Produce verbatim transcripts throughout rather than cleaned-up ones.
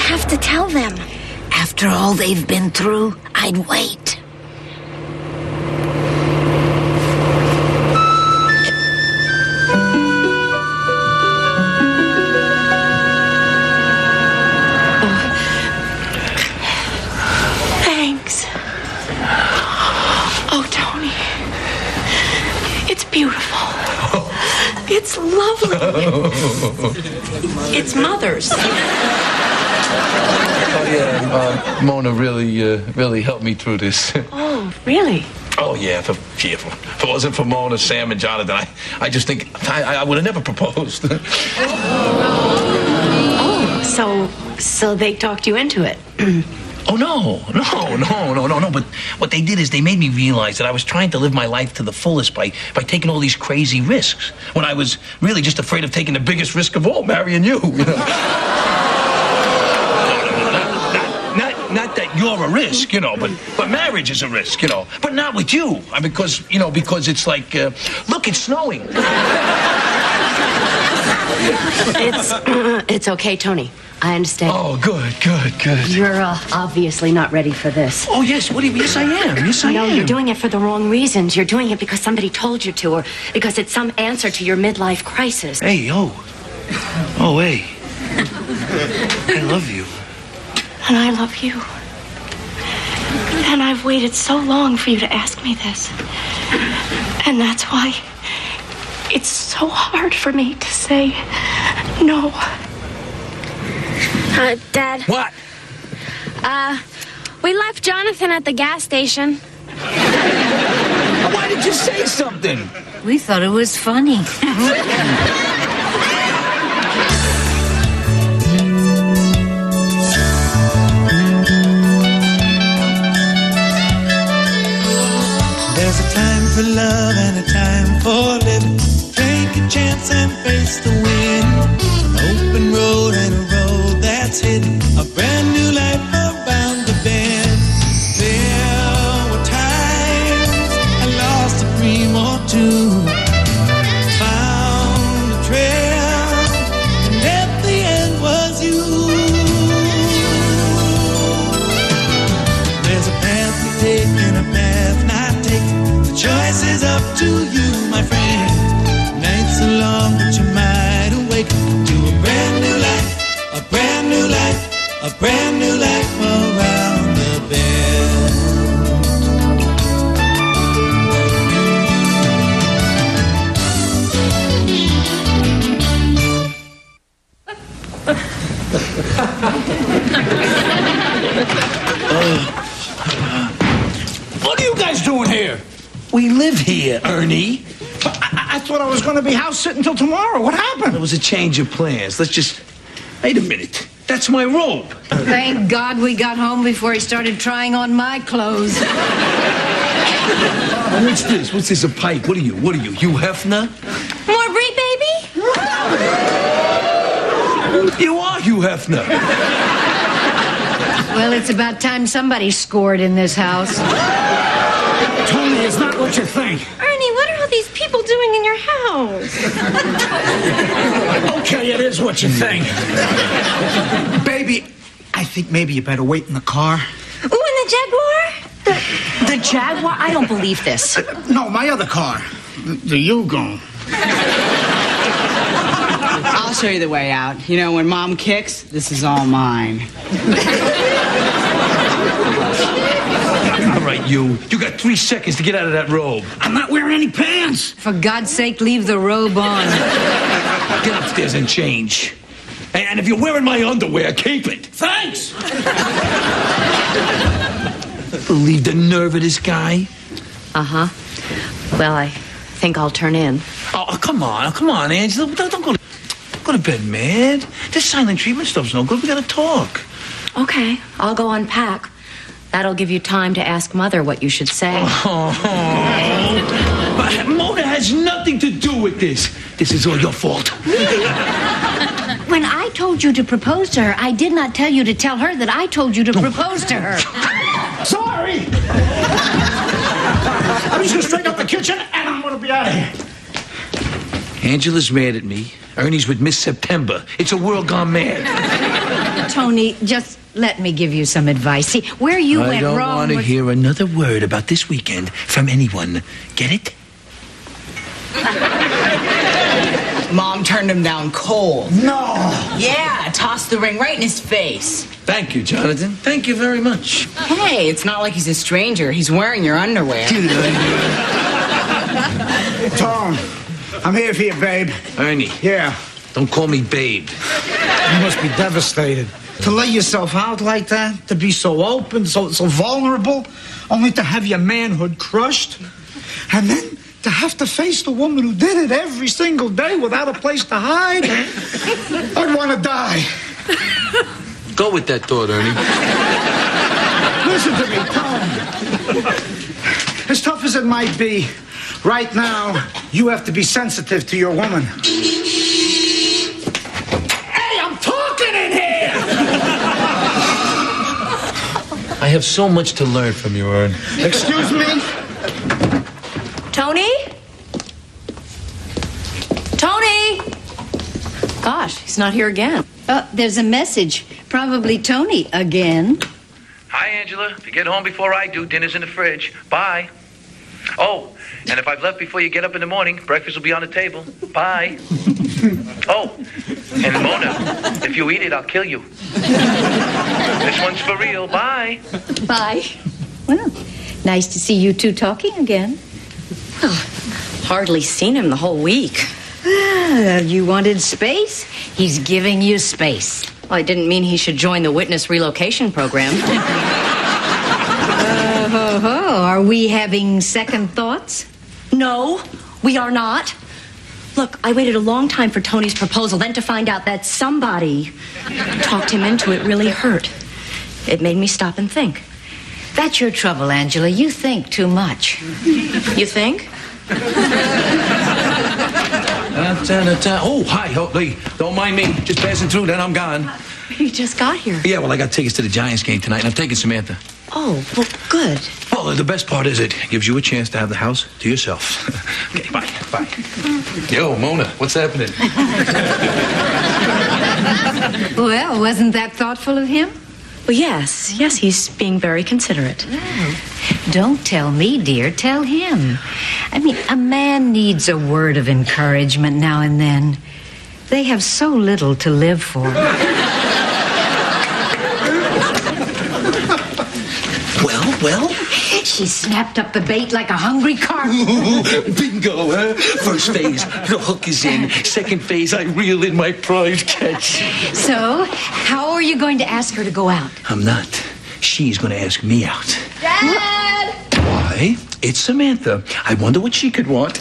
have to tell them. After all they've been through, I'd wait. Thanks. Oh, Tony. It's beautiful. It's lovely. It's Mother's. Oh, yeah, uh, Mona really, uh, really helped me through this. Oh, really? Oh, yeah, for, yeah, for, if it wasn't for Mona, Sam, and Jonathan, I, I just think I, I would have never proposed. Oh, so, so they talked you into it. Oh, no, no, no, no, no, no. But what they did is they made me realize that I was trying to live my life to the fullest by, by taking all these crazy risks when I was really just afraid of taking the biggest risk of all, marrying you. You know? not, not, not that you're a risk, you know, but, but marriage is a risk, you know. But not with you, because, you know, because it's like, uh, look, it's snowing. It's, uh, it's okay, Tony. I understand. Oh, good, good, good. You're uh, obviously not ready for this. Oh, yes, what do you, yes, I am. Yes, I no, am. you're doing it for the wrong reasons. You're doing it because somebody told you to, or because it's some answer to your midlife crisis. Hey, oh. Oh, hey. I love you. And I love you. And I've waited so long for you to ask me this. And that's why it's so hard for me to say no. Uh, Dad. What? Uh, we left Jonathan at the gas station. Why did you say something? We thought it was funny. There's a time for love and a time for living. Take a chance and face the wind. An open road and a road that's hidden. A brand new life around the bend. There were times I lost a dream or two. Found a trail, and at the end was you. There's a path to take and a path not taken. The choice is up to you, my friend. Nights are long, but you might awake to a brand new life, a brand new life, a brand new life around the bend. What are you guys doing here? We live here, Ernie. I, I, I thought I was going to be house sitting till tomorrow. What happened? There was a change of plans. Let's just... Wait a minute. That's my robe. Thank God we got home before he started trying on my clothes. Oh, what's this? What's this, a pipe? What are you? What are you? Hugh Hefner? More Brie, baby? You are Hugh Hefner. Well, it's about time somebody scored in this house. Tony, it's not what you think. Ernie, what are all these people doing in your house? Okay, it is what you think. Baby, I think maybe you better wait in the car. Ooh, and the Jaguar? The, the Jaguar? I don't believe this. Uh, no, my other car. The, the Yugo. I'll show you the way out. You know, when Mom kicks, this is all mine. All right, you. You got three seconds to get out of that robe. I'm not wearing any pants. For God's sake, leave the robe on. Get upstairs and change. And, and if you're wearing my underwear, keep it. Thanks. Believe the nerve of this guy? Uh-huh. Well, I think I'll turn in. Oh, come on. Come on, Angela. Don't, don't go, to, go to bed, man. This silent treatment stuff's no good. We gotta talk. Okay, I'll go unpack. That'll give you time to ask Mother what you should say. Oh, but Mona has nothing to do with this. This is all your fault. When I told you to propose to her, I did not tell you to tell her that I told you to propose to her. Sorry. I'm just going to straighten up the kitchen, and I'm going to be out of here. Angela's mad at me. Ernie's with Miss September. It's a world gone mad. Tony, just let me give you some advice. See, where you I went don't wrong want to was... hear another word about this weekend from anyone. Get it? Mom turned him down cold. No. Yeah, tossed the ring right in his face. Thank you, Jonathan. Thank you very much. Hey, it's not like he's a stranger. He's wearing your underwear. Tom, I'm here for you, babe. Ernie, Yeah. don't call me babe. You must be devastated. To lay yourself out like that, to be so open, so so vulnerable, only to have your manhood crushed, and then to have to face the woman who did it every single day without a place to hide. I'd want to die. Go with that thought, Ernie. Listen to me, Tom. As tough as it might be, right now, you have to be sensitive to your woman. Hey, I'm talking in here! I have so much to learn from you, Ern. Excuse me? Tony? Tony! Gosh, he's not here again. Oh, there's a message. Probably Tony again. Hi, Angela. If you get home before I do, dinner's in the fridge. Bye. Oh, and if I've left before you get up in the morning, breakfast will be on the table. Bye. Oh, and Mona, if you eat it, I'll kill you. This one's for real. Bye. Bye. Well, nice to see you two talking again. Hardly seen him the whole week. Ah, you wanted space? He's giving you space. Well, I didn't mean he should join the witness relocation program. Uh, ho, ho. Are we having second thoughts? No, we are not. Look, I waited a long time for Tony's proposal, then to find out that somebody talked him into it really hurt. It made me stop and think. That's your trouble, Angela. You think too much. You think? Oh, hi. Oh, hey, don't mind me. Just passing through, then I'm gone. You just got here. Yeah, well, I got tickets to the Giants game tonight, and I'm taking Samantha. Oh, well, good. Well, the best part is it gives you a chance to have the house to yourself. Okay, bye, bye. Yo, Mona, what's happening? Well, wasn't that thoughtful of him? Well, yes, yes, he's being very considerate. Oh. Don't tell me, dear. Tell him. I mean, a man needs a word of encouragement now and then. They have so little to live for. Well, well? She snapped up the bait like a hungry carp. Bingo, huh? First phase, the hook is in. Second phase, I reel in my prize catch. So, how are you going to ask her to go out? I'm not. She's going to ask me out. Dad! Why? It's Samantha. I wonder what she could want.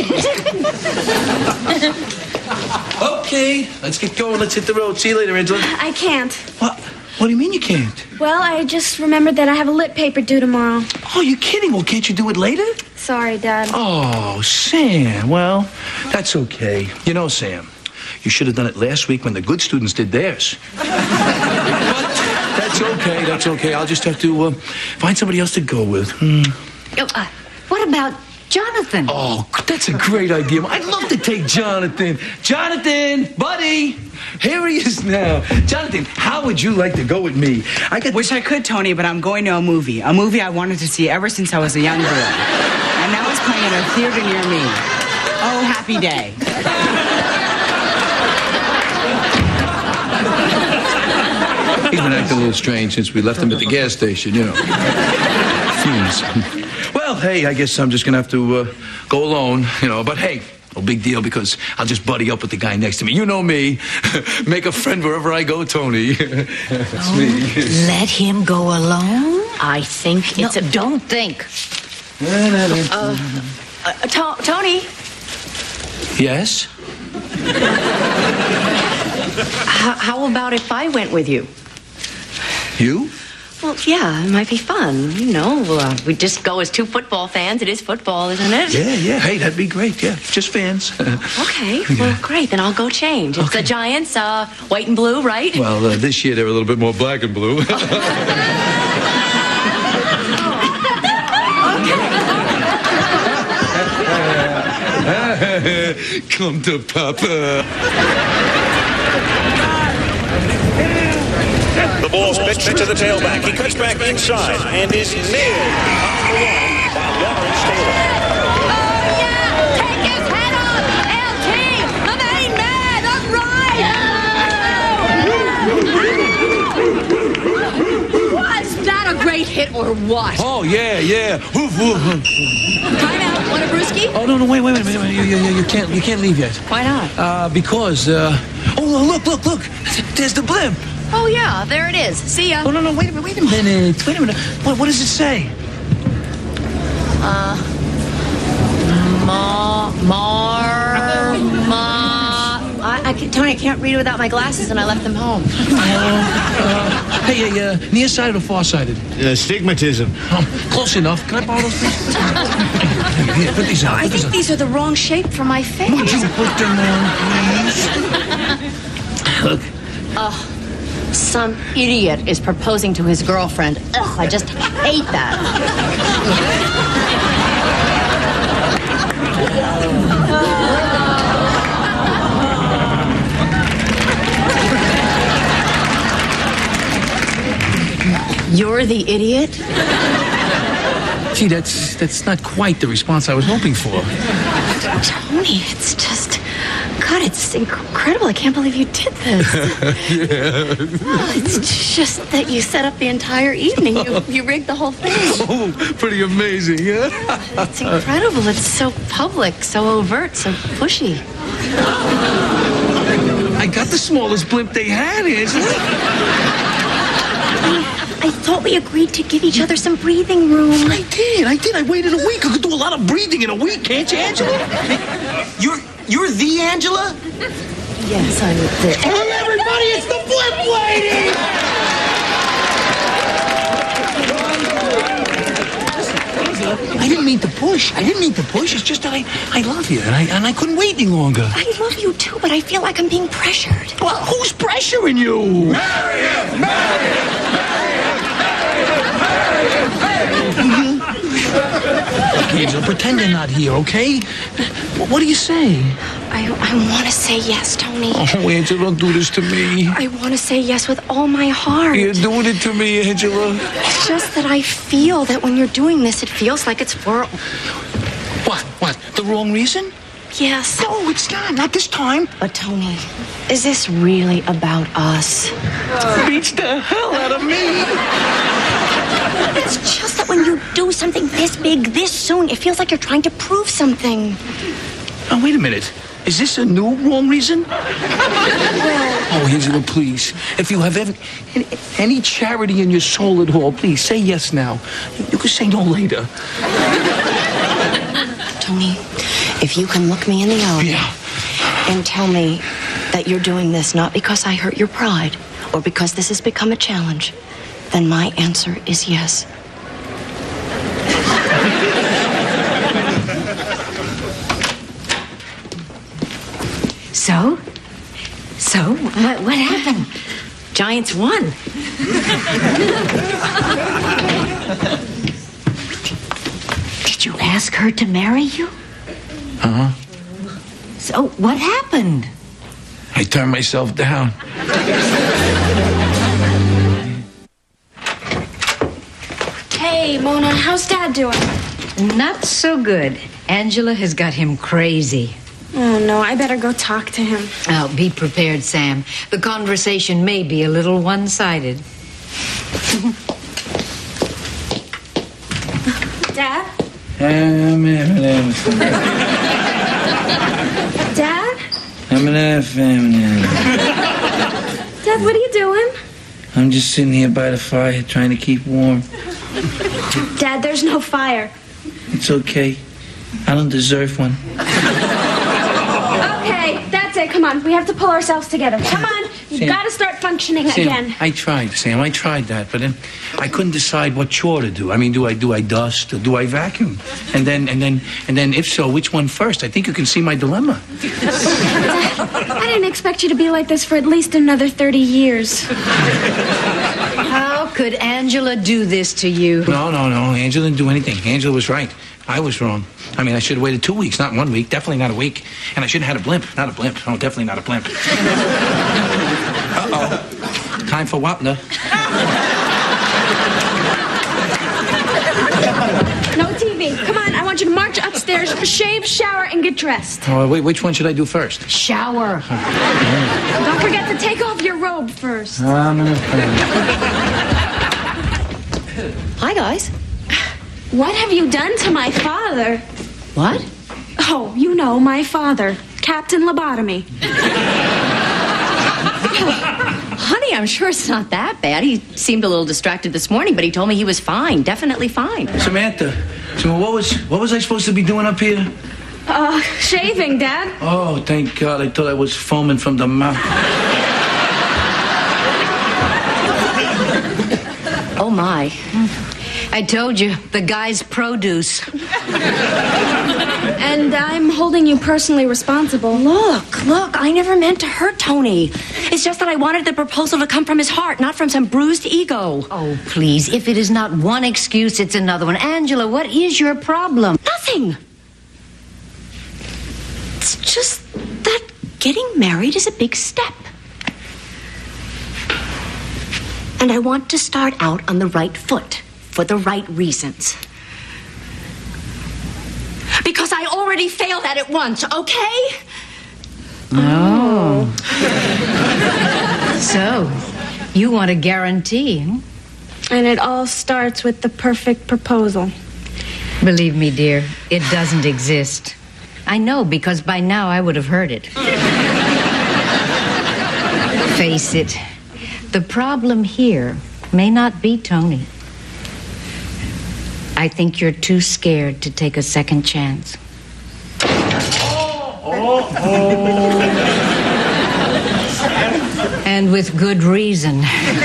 Okay, let's get going. Let's hit the road. See you later, Angela. I can't. What? What do you mean you can't? Well, I just remembered that I have a lit paper due tomorrow. Oh, you're kidding. Well, can't you do it later? Sorry, Dad. Oh, Sam. Well, that's okay. You know, Sam, you should have done it last week when the good students did theirs. But that's okay. That's okay. I'll just have to uh, find somebody else to go with. Hmm. Oh, uh, what about Jonathan? Oh, that's a great idea. I'd love to take Jonathan. Jonathan, buddy. Here he is now. Jonathan, how would you like to go with me? I got Wish I could, Tony, but I'm going to a movie. A movie I wanted to see ever since I was a young girl. And now it's playing at a theater near me. Oh, happy day. He's been acting a little strange since we left him at the gas station, you know. Fumes. Well, hey, I guess I'm just going to have to uh, go alone, you know. But, hey, no big deal because I'll just buddy up with the guy next to me. You know me. Make a friend wherever I go, Tony. That's oh, me. Let him go alone? I think it's no, a... don't think. Uh, uh, to- Tony? Yes? H- how about if I went with you? You? Well, yeah, it might be fun. You know, uh, we just go as two football fans. It is football, isn't it? Yeah, yeah. Hey, that'd be great. Yeah, just fans. Okay, well, great. Then I'll go change. It's Okay. the Giants, uh, white and blue, right? Well, uh, this year they're a little bit more black and blue. Come to Papa. ball's pitched to the tailback. He cuts back inside and is nailed on the line by Lawrence Taylor. Oh, yeah! Take his head off! L T! The main man! All right! Was that a great hit or what? Oh, yeah, yeah. Woof, woof. Time out. Want a brewski? Oh, no, no, wait, wait, wait, wait, wait. You, you, you, can't, you can't leave yet. Why not? Uh, because, uh... Oh, look, look, look. There's the blimp. Oh, yeah. There it is. See ya. Oh, no, no, wait a minute, wait a minute. Wait a minute. What, what does it say? Uh... Ma... Mar... Ma... I, I can, Tony, I can't read it without my glasses, and I left them home. Uh, uh, hey, uh, uh, nearsighted or farsighted? Uh, stigmatism. Oh, close enough. Can I borrow those, please? Here, put these on. I think these are the wrong shape for my face. Would you put them on, please? Look. Oh, some idiot is proposing to his girlfriend. Ugh, I just hate that. You're the idiot? Gee, that's that's not quite the response I was hoping for. Tony, it's just... God, it's incredible. I can't believe you did this. Yeah. Oh, it's just that you set up the entire evening. You, you rigged the whole thing. Oh, pretty amazing, yeah? It's incredible. It's so public, so overt, so pushy. I got the smallest blimp they had, Angela. I thought we agreed to give each other some breathing room. I did, I did. I waited a week. I could do a lot of breathing in a week, can't you, Angela? You're you're the Angela? Yes, I'm the... Hey, everybody, it's the blimp lady! I didn't mean to push. I didn't mean to push. It's just that I, I love you, and I and I couldn't wait any longer. I love you too, but I feel like I'm being pressured. Well, who's pressuring you? Marry him! Marry him! Look, Angela, pretend they're not here, okay? What do you say? I, I want to say yes, Tony. Oh, Angela, don't do this to me. I want to say yes with all my heart. You're doing it to me, Angela. It's just that I feel that when you're doing this, it feels like it's for... What? What? The wrong reason? Yes. No, it's not. Not this time. But, Tony, is this really about us? Beats the hell out of me. It's just that when you do something this big, this soon, it feels like you're trying to prove something. Oh, wait a minute. Is this a new wrong reason? Oh, Angela, please. If you have ever, any charity in your soul at all, please say yes now. You can say no later. Tony, if you can look me in the eye yeah. and tell me that you're doing this not because I hurt your pride or because this has become a challenge, then my answer is yes. So? So? What, what happened? Giants won. Did you ask her to marry you? Uh-huh. So, what happened? I turned myself down. Hey, Mona, how's Dad doing? Not so good. Angela has got him crazy. Oh, no, I better go talk to him. Oh, be prepared, Sam. The conversation may be a little one-sided. Dad? I'm an Dad? I'm an feminine. Dad, what are you doing? I'm just sitting here by the fire trying to keep warm. Dad, there's no fire. It's okay. I don't deserve one. Okay, that's it. Come on. We have to pull ourselves together. Come on. You've Sam, got to start functioning Sam, again. I tried, Sam. I tried that, but then I couldn't decide what chore to do. I mean, do I do I dust or do I vacuum? And then and then and then if so, which one first? I think you can see my dilemma. I didn't expect you to be like this for at least another thirty years. How could Angela do this to you? No, no, no. Angela didn't do anything. Angela was right. I was wrong. I mean, I should have waited two weeks, not one week. Definitely not a week. And I should have had a blimp. Not a blimp. No, definitely not a blimp. Uh-oh. time for Wapner. No T V. Come on, I want you to march upstairs, shave, shower, and get dressed. Oh, wait, which one should I do first? Shower. Don't forget to take off your robe first. Hi, guys. What have you done to my father? What? Oh, you know, my father, Captain Lobotomy. Honey, I'm sure it's not that bad. He seemed a little distracted this morning, but he told me he was fine, definitely fine. Samantha, so what was what was I supposed to be doing up here? Uh, shaving, Dad. Oh, thank God. I thought I was foaming from the mouth. Oh, my. I told you, the guy's produce. And I'm holding you personally responsible. Look, look, I never meant to hurt Tony. It's just that I wanted the proposal to come from his heart, not from some bruised ego. Oh, please, if it is not one excuse, it's another one. Angela, what is your problem? Nothing. It's just that getting married is a big step. And I want to start out on the right foot for the right reasons. Because I already failed at it once, okay? Oh. So, you want a guarantee, hmm? And it all starts with the perfect proposal. Believe me, dear, it doesn't exist. I know, because by now I would have heard it. Face it, the problem here may not be Tony. I think you're too scared to take a second chance. Oh, oh. And with good reason.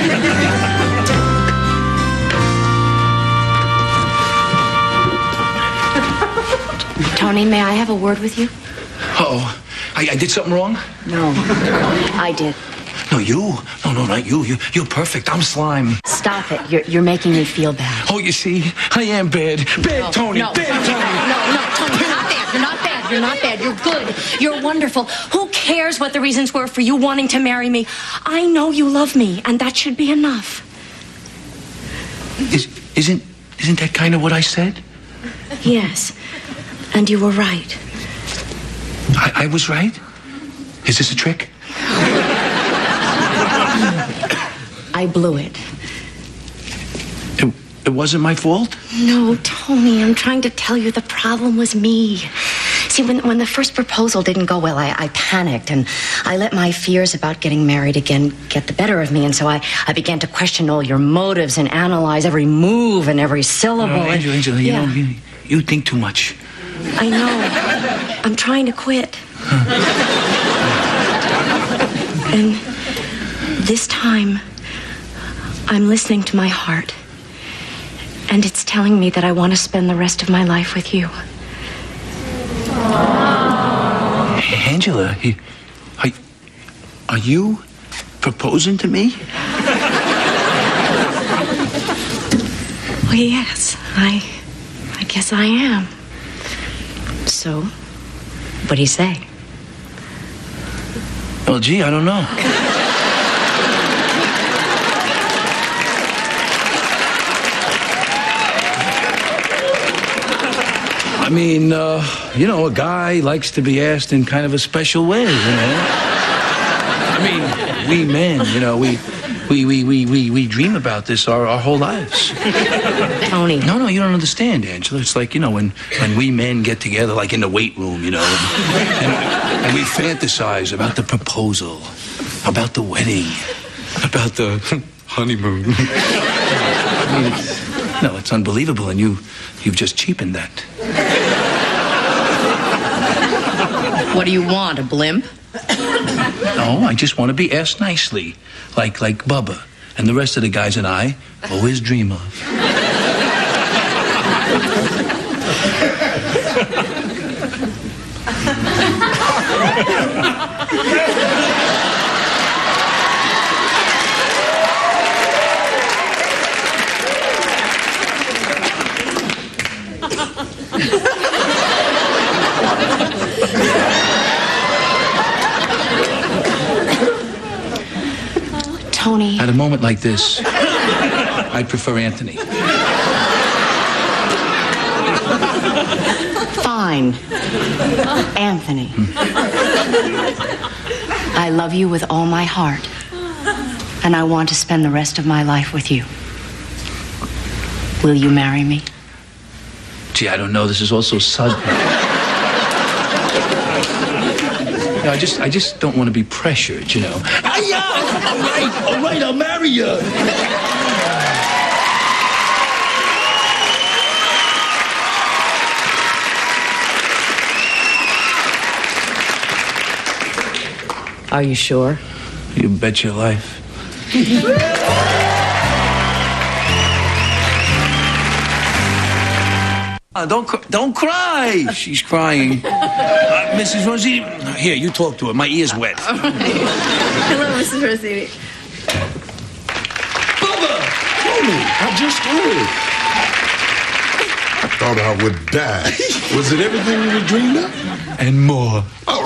Tony, may I have a word with you? Uh-oh. I, I did something wrong? No, I did. No, you. No, no, not you. you. You're perfect. I'm slime. Stop it. You're, you're making me feel bad. Oh, you see? I am bad. Bad No, Tony. no. Bad Tony. No, no, Tony, you're not bad. You're not bad. You're not bad. You're good. You're wonderful. Who cares what the reasons were for you wanting to marry me? I know you love me, and that should be enough. Is, isn't, isn't that kind of what I said? Yes, and you were right. I, I was right? Is this a trick? I blew it. It, it wasn't my fault? No, Tony, I'm trying to tell you the problem was me. See, when, when the first proposal didn't go well, I, I panicked, and I let my fears about getting married again get the better of me, and so I, I began to question all your motives and analyze every move and every syllable. No, Angela, Angela, you Yeah. know, you, you think too much. I know. I'm trying to quit. And this time, I'm listening to my heart. And it's telling me that I want to spend the rest of my life with you. Angela, you, are, are you proposing to me? Well, yes, I, I guess I am. So, what do you say? Well, gee, I don't know. I mean, uh, you know, a guy likes to be asked in kind of a special way, you know? I mean, we men, you know, we we we we we, we dream about this our, our whole lives. Tony. No, no, you don't understand, Angela. It's like, you know, when, when we men get together, like in the weight room, you know, and, and we fantasize about the proposal, about the wedding, about the honeymoon. I mean, it's, no, it's unbelievable, and you, you've just cheapened that. What do you want, a blimp? No, I just want to be asked nicely, like like Bubba and the rest of the guys and I always dream of. Tony. I At a moment like this, I prefer Anthony. Fine. Anthony. I love you with all my heart. And I want to spend the rest of my life with you. Will you marry me? Gee, I don't know. This is all so sudden. You know, I just, I just don't want to be pressured, you know. Hi-ya! All right, all right, I'll marry you. Are you sure? You bet your life. Uh, don't, cr- don't cry. She's crying. Uh, Missus Rosini, here, you talk to her. My ear's wet. Hello, Missus Rosini. Bubba! Tony, I just heard. I thought I would die. Was it everything you dreamed of? And more. Oh,